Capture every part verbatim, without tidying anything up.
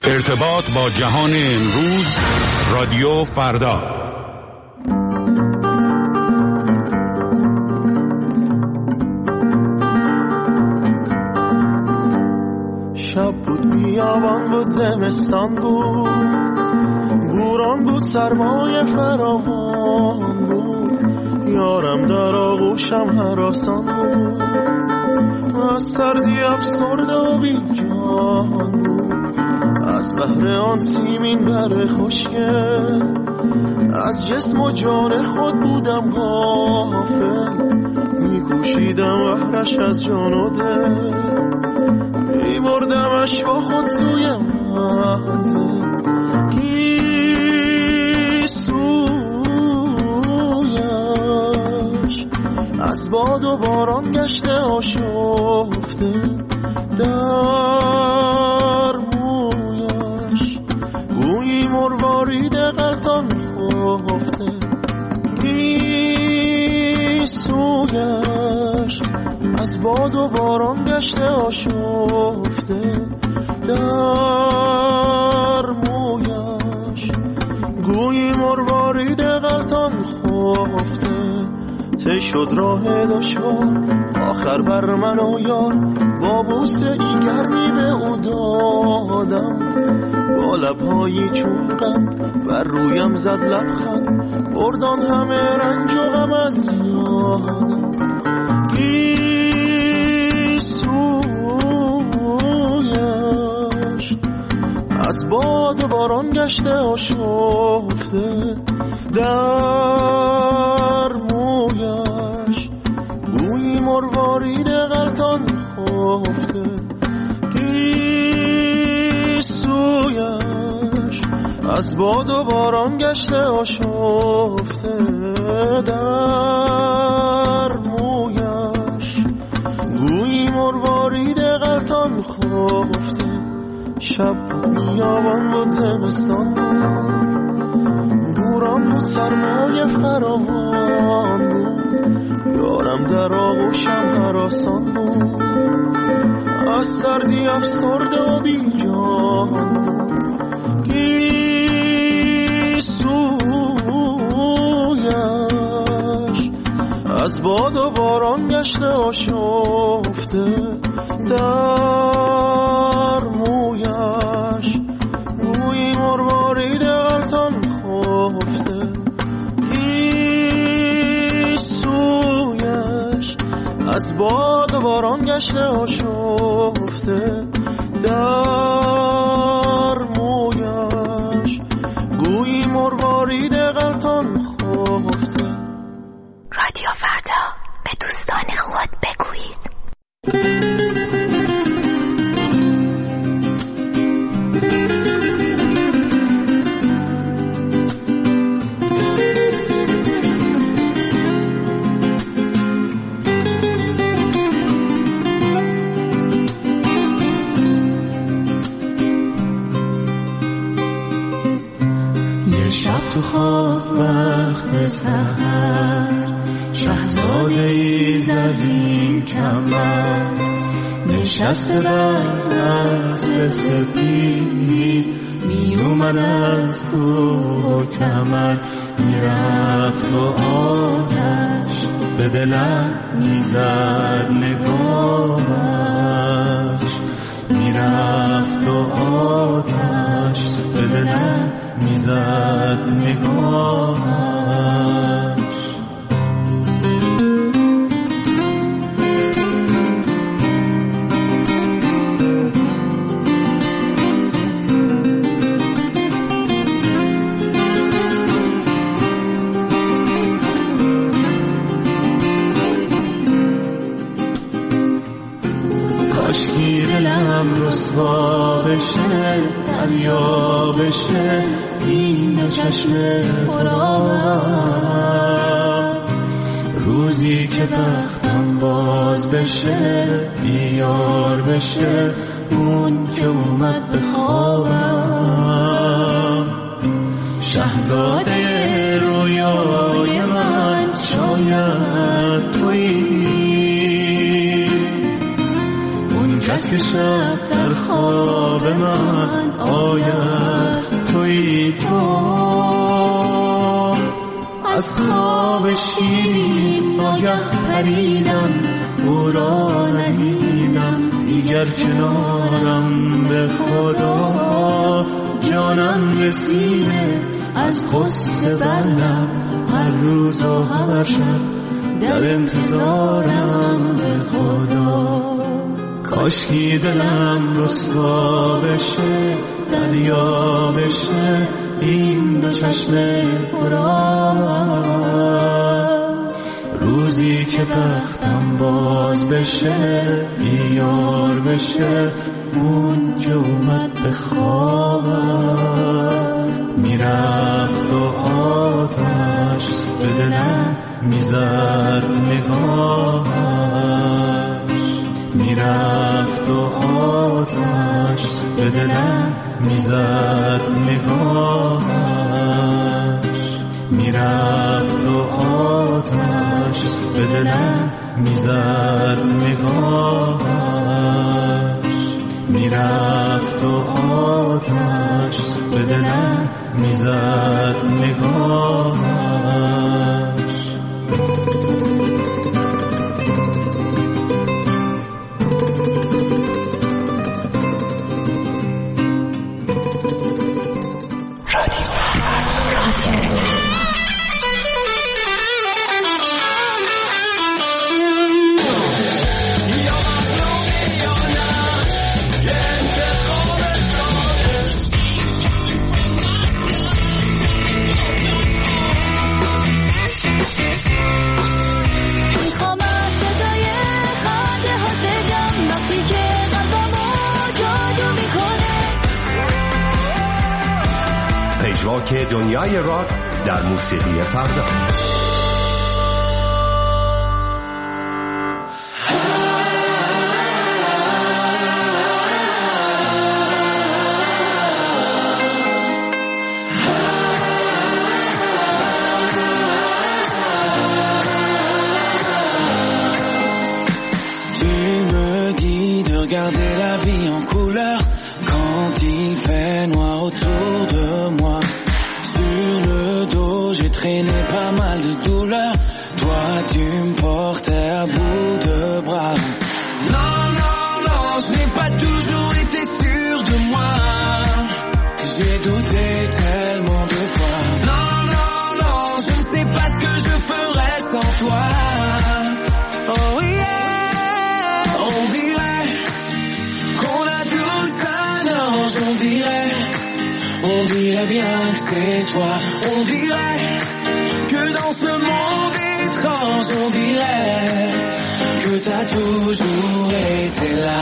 ارتباط با جهان امروز، رادیو فردا. شب بود، بیابان بود، زمستان بود، بوران بود، سرمای فراوان بود، یارم در آغوشم هراسان بود، از سردی افسرده و بی جان بود، از بحر آن سیمین بر خشکه، از جسم و جان خود بودم غافل، میکوشیدم بحرش از جان و دل، میبردمش با خود سوی منزل، کی سویش از باد و باران گشته آشفته، در مویش گویی مروارید غلطان خفته، کی سویش از باد و باران گشته آشفته، در مویش گویی مروارید غلطان خفته، ته شد راه دشوار آخر بر من و یار، با بوسه ای گرمی به او دادم، با لبهایی چون قند بر رویم زد لبخند، بردان همه رنج و غم از یادم، کی سویش از باد باران گشته آشفته، در مویش گویی مروارید غلطان خفته، کی سویش از باد و باران گشته آشفته، در مویش گویی مروارید غلطان خفته. شب بود، بیابان بود، زمستان بود، بوران بود، سرمای فراوان بود، یارم در آغوشم هراسان بود، از سردی افسرده و بی جان بود، کی سویش از باد و باران گشته آشفته، در مویش گویی مروارید غلطان خفته، کی سویش از باد و باران گشته آشفته، در مویش گویی مروارید غلطان خفته. رادیو فردا، به دوستان خود بگویید. شب تو خواب وقت سحر، شهزاده زرین کمر، نشسته بر اسب سپید، می اومد از کوه و کمر، میرفت و آتش به دلم میزد نگاهش، میرفت و آتش به دلم میزد نگاهش. کاشکی دلم رسوا بشه، دریا بشه، این چشم پرآب، روزی که بختم باز بشه، بیار بشه اون که اومد به خوابم، شهزاده رویای من شاید تویی، اون کس که شب در خواب من آید تویی تو. از خواب شیرین ناگه پریدم، او را ندیدم دیگر کنارم. به خدا جانم رسیده از غصه بندم، هر روز و هر شب در انتظارم. به خدا کاشکی دلم رسوا بشه، دریا بشه این دو چشم پرآب. روزی که بختم باز بشه، بیار بشه اون که اومد به خوابم. میرفت و آتش به دلم میزد نگاهش. میرفت و آتش به دلم میزد نگاهش. میرفت و آتش به دلم میزد نگاهش. میرفت و آتش به دلم میزد نگاهش. که دنیای راک در موسیقی فردا. Tu me dis de regarder la vie en couleur quand il fait noir autour de moi. Sur le dos, j'ai traîné pas mal de douleurs. Toi, tu me portais à bout de bras. Non, non, non, je n'ai pas toujours été sûr de moi. J'ai douté tellement de fois. Non, non, non, je ne sais pas ce que je ferais sans toi. Oh yeah, on dirait qu'on a tous un ange, on dirait. On dirait bien que c'est toi. On dirait que dans ce monde étrange, on dirait que t'as toujours été là.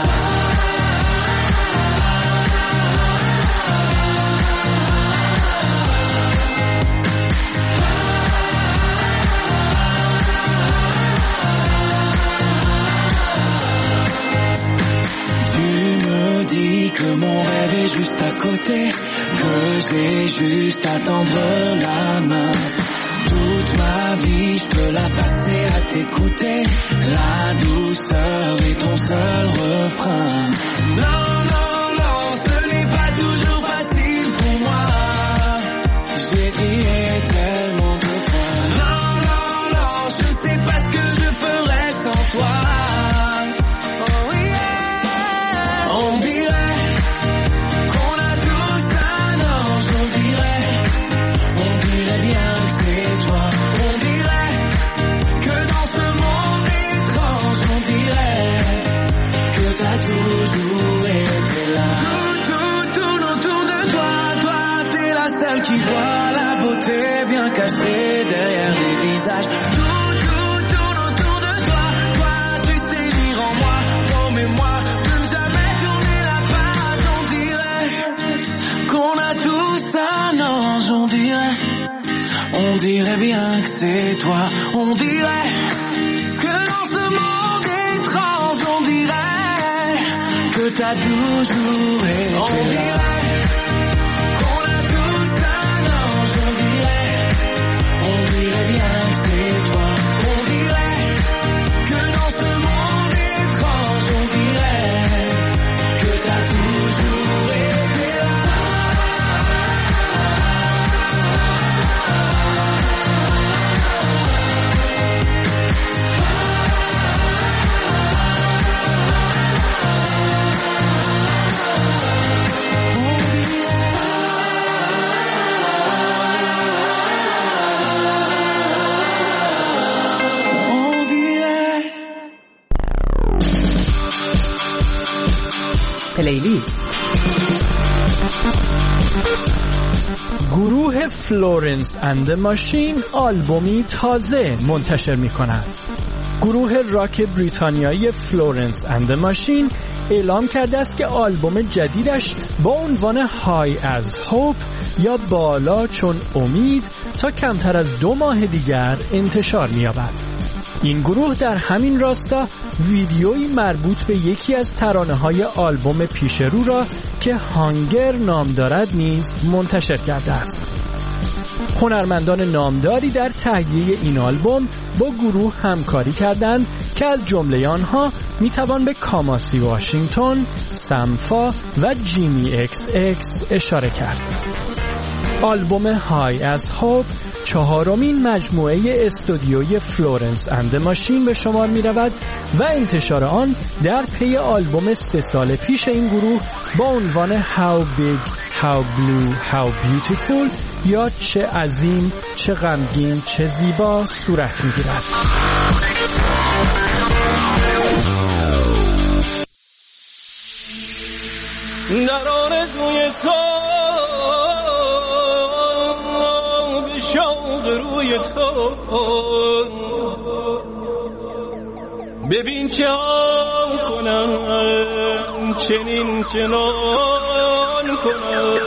Tu me dis que mon rêve est juste à côté, que j'ai juste à tendre la main. Toute ma vie, je peux la passer à t'écouter. La douceur est ton seul refrain. Non, non, non, ce n'est pas toujours facile pour moi. J'ai crié tellement de fois. Non, non, non, je ne sais pas ce que je ferais sans toi. Oh yeah, on dirait qu'on a tous un ange, on dirait. On dirait bien que c'est toi. On dirait que dans ce monde étrange, on dirait que t'as toujours été là. Tout, tout, tout autour de toi, toi t'es la seule qui voit la beauté bien cachée derrière les visages. Tout, tout, tout autour de toi, toi tu sais lire en moi, promets-moi de ne jamais tourner la page. On dirait qu'on a tous un ange, on dirait. On dirait bien que c'est toi. On dirait que dans ce monde étrange, on dirait que t'as toujours été là. On dirait qu'on a tous un ange, on dirait. On dirait bien que c'est toi. On dirait que dans ce monde étrange, on dirait que t'as toujours خیلی. گروه فلورنس اند ماشین آلبومی تازه منتشر می کنند. گروه راک بریتانیایی فلورنس اند ماشین اعلام کرده است که آلبوم جدیدش با عنوان های از هوپ یا بالا چون امید تا کمتر از دو ماه دیگر انتشار می یابد. این گروه در همین راستا ویدیویی مربوط به یکی از ترانه‌های آلبوم پیش رو را که هانگر نام دارد نیز منتشر کرده است. هنرمندان نامداری در تهیه این آلبوم با گروه همکاری کردند که از جمله آنها میتوان به کاماسی واشنگتن، سمفا و جیمی ایکس ایکس اشاره کرد. آلبوم های از هوپ چهارمین مجموعه استودیویی فلورنس اند ماشین به شمار می رود و انتشار آن در پی آلبوم سه سال پیش این گروه با عنوان How Big, How Blue, How Beautiful یا چه عظیم، چه غمگین، چه زیبا صورت می گیرد. در آرزوی تو به شوق روی تو ببین چه ها کنم چنین چنان کنم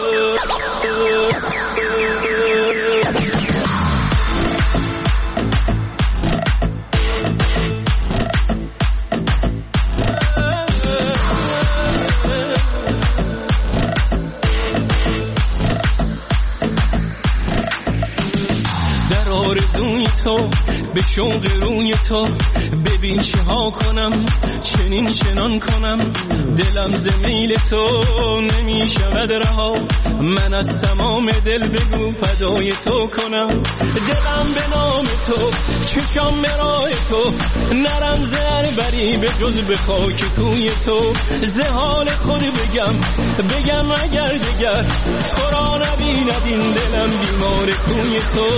تو به شوق روی تو ببین چه ها کنم چنین چنان کنم دلم ز میل تو نمی شود رها من از تمام دل بگو فدای تو کنم دلم به نام تو چشام به راه تو نرم زر بری به جز به خاک کوی تو ز حال خود بگم بگم اگر دگر تو را نبیند این دلم بیمار کوی تو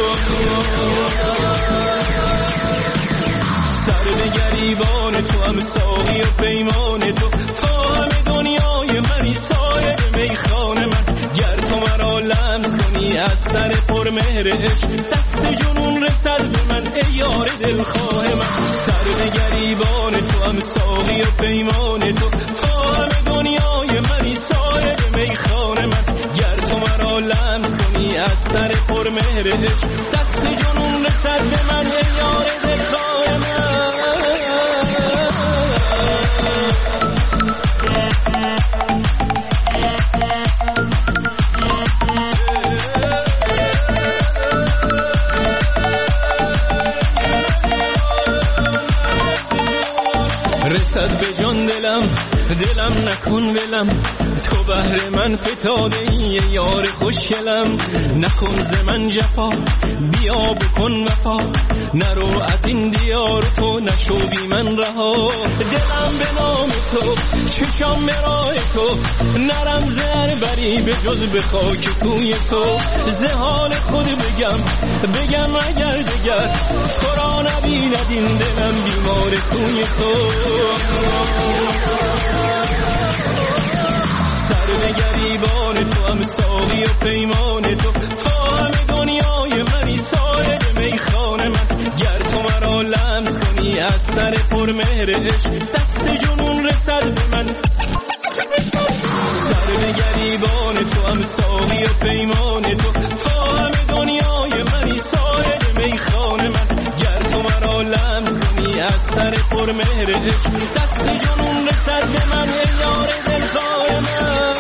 سر به گریبان تو هم ساقی و پیمان تو تا همه دنیای منی سایر میخانه من گر تو مرا لمس کنی از سر پرمهر عشق دست جنون رسد به من ای یار دلخواه من سر به گریبان تو هم ساقی و پیمان تو تا همه دنیای منی سایر میخانه من گر تو مرا لمس کنی از سر پرمهر عشق دست جنون رسد به من ای یار دلخواه من رسد به جان دلم دلم نکن ولم تو بهر من فتاده ای یار خوشگلم نکن ز من جفا بیا بکن وفا نرو از این دیار تو نشو بی من رها دلم به نام تو چشام به راه تو نرم زر بری به جز به خاک کوی تو ز حال خود بگم بگم اگر دگر تو را نبیند این دلم بیمار کوی تو سر به گریبان تو هم ساقی و پیمان تو تا همه دنیای منی سایر میخانه من گر تو مرا لمس کنی از سر پرمهر عشق دست جنون رسد به من سر به گریبان تو هم ساقی و پیمان تو تا همه دنیای منی سایر میخانه من گر تو مرا لمس کنی از سر پرمهر عشق دست جنون رسد به من ای یار دلخواه من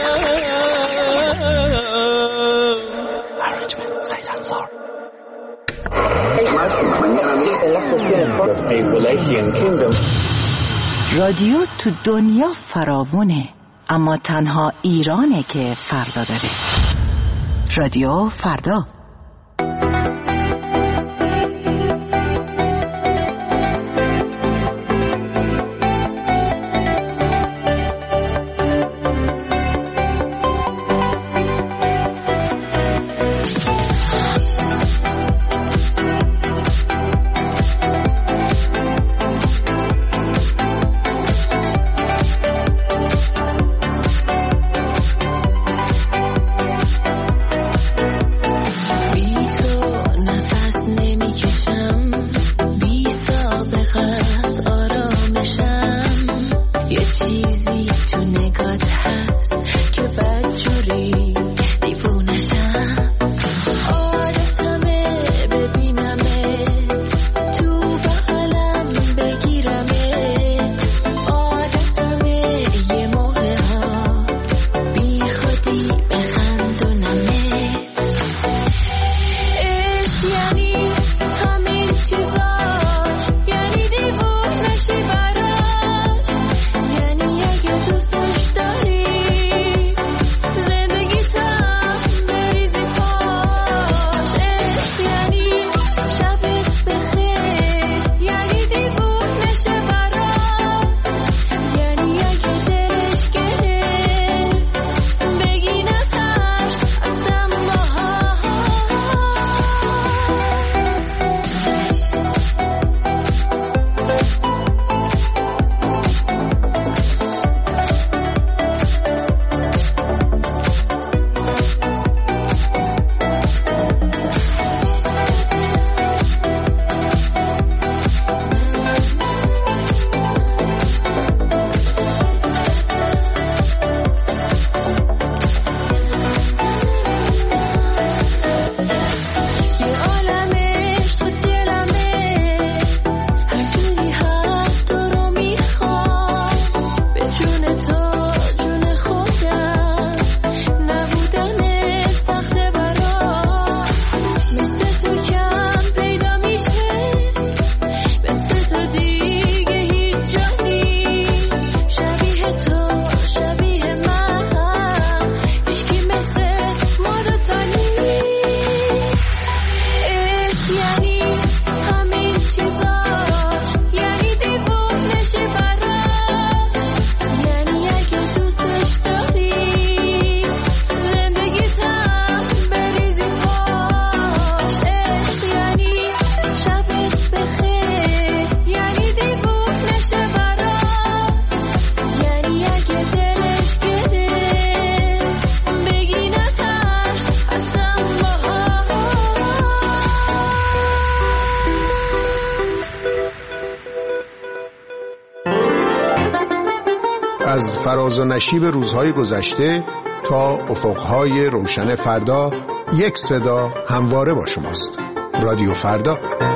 رادیو تو دنیا فراوونه اما تنها ایرانه که فردا داره. رادیو فردا. ناز و نشیب روزهای گذشته تا افقهای روشن فردا، یک صدا همواره با شماست. رادیو فردا.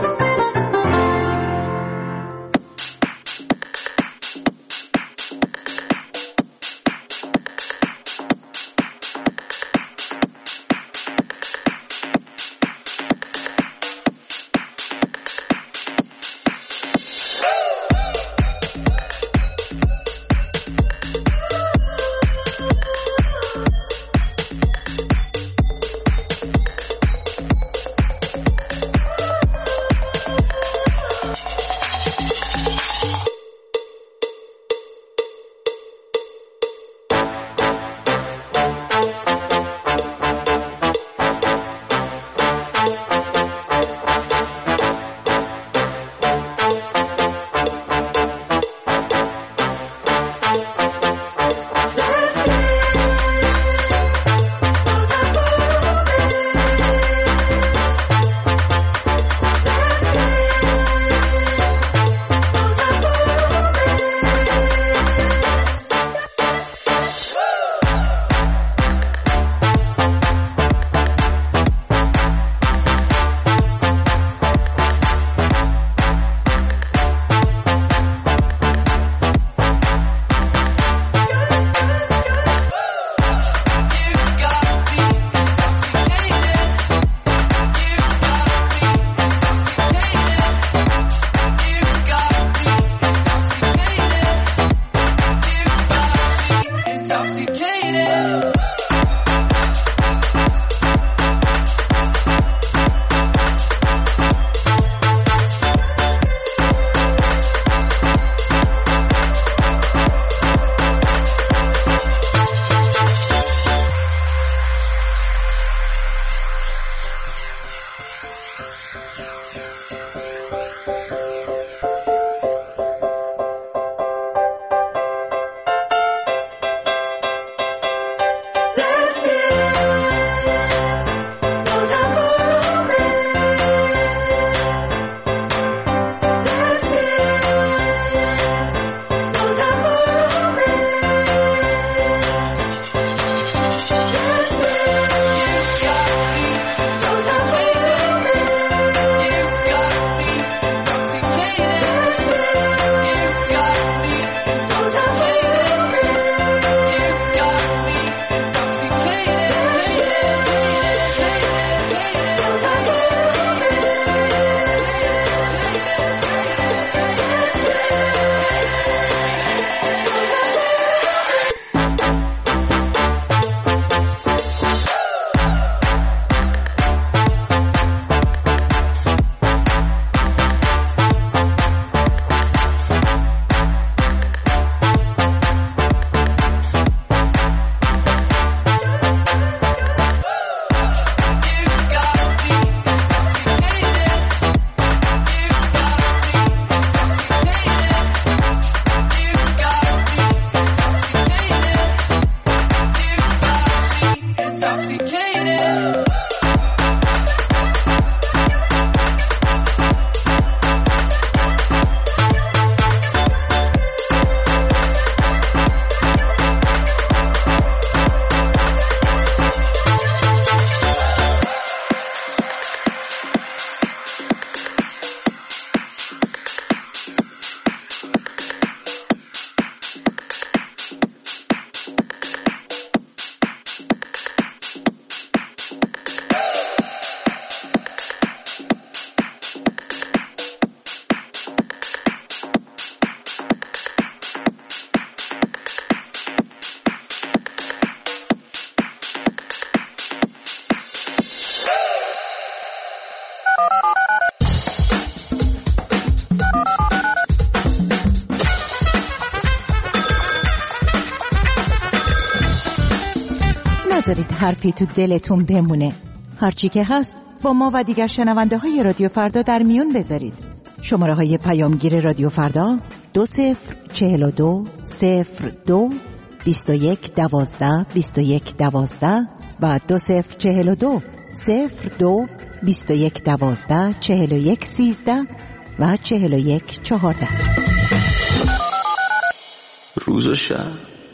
نذارید حرفی تو دلتون بمونه. هرچی که هست با ما و دیگر شنونده های رادیو فردا در میون بذارید. شماره های پیامگیر رادیو فردا دو صفر چهل و دو صفر دو بیست و یک دوازده بیست و یک دوازده و دو صفر چهل و دو صفر دو بیست و یک دوازده چهل و یک سیزده و چهل و یک چهارده. روز و شب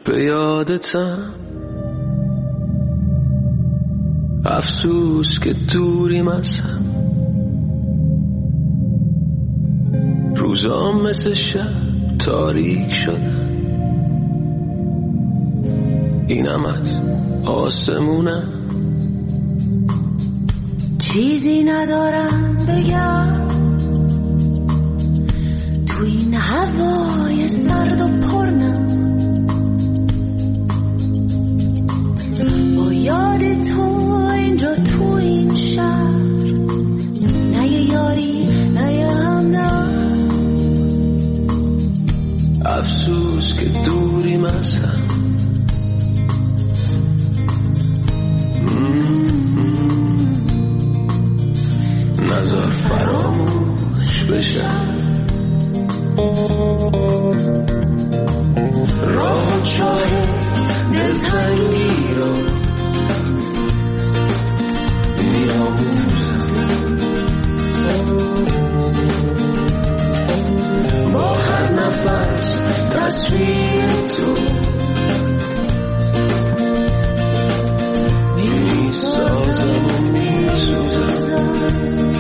به یادتم، افسوس که دوریم از هم، روزام مثل شب تاریک شدن، اینم از آسمونم. چیزی ندارم بگم تو این هوای سرد و پرنم، با یاد تو اینجا تو این شهر، نه یه یاری نه یه همدم، افسوس که دوریم از هم، نذار فراموش بشم راه چاه دلتنگی رو میاموزم، با هر نفس تصویر تو میسازم و میسازم.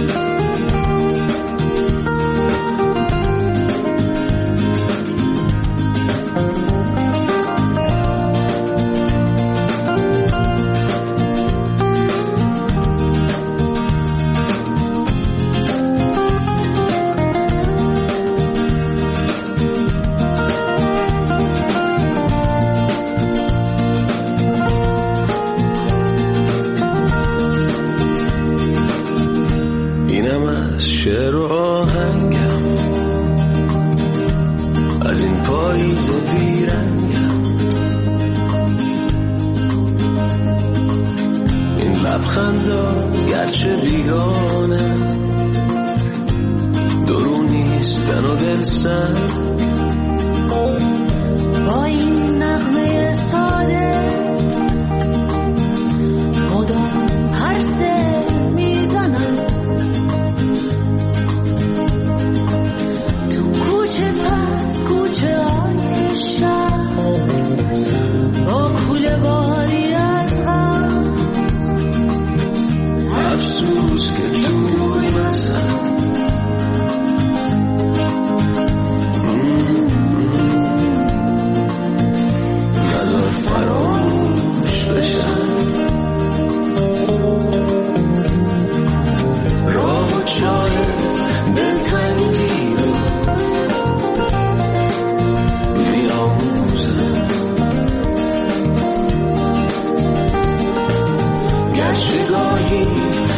شعر و آهنگم از این پاییز بیرنگم، این لبخندا گرچه بیگانه درونیستن و دلسن، با این نغمه ساده مدام پرسه میزنم، پس کوچه های شهر با کوله باری از غم، افسوس که دوریم از هم، نذار فراموش بشم راه و چاه دلتنگی رو گرچه گاهی